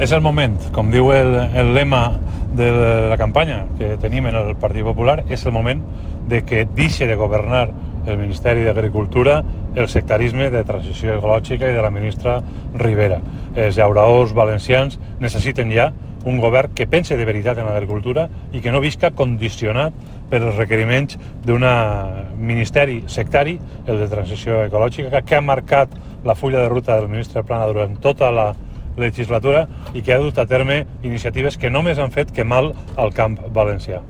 És el moment, com diu el lema de la campanya que tenim en el Partit Popular, és el moment de que deixi de governar el Ministeri d'Agricultura el sectarisme de transició ecològica i de la ministra Rivera. Els llauradors valencians necessiten ja un govern que pense de veritat en l'agricultura i que no visca condicionat per els requeriments d'un ministeri sectari, el de transició ecològica, que ha marcat la fulla de ruta del ministre Plana durant tota la legislatura i que ha dut a terme iniciatives que només han fet que mal al camp valencià.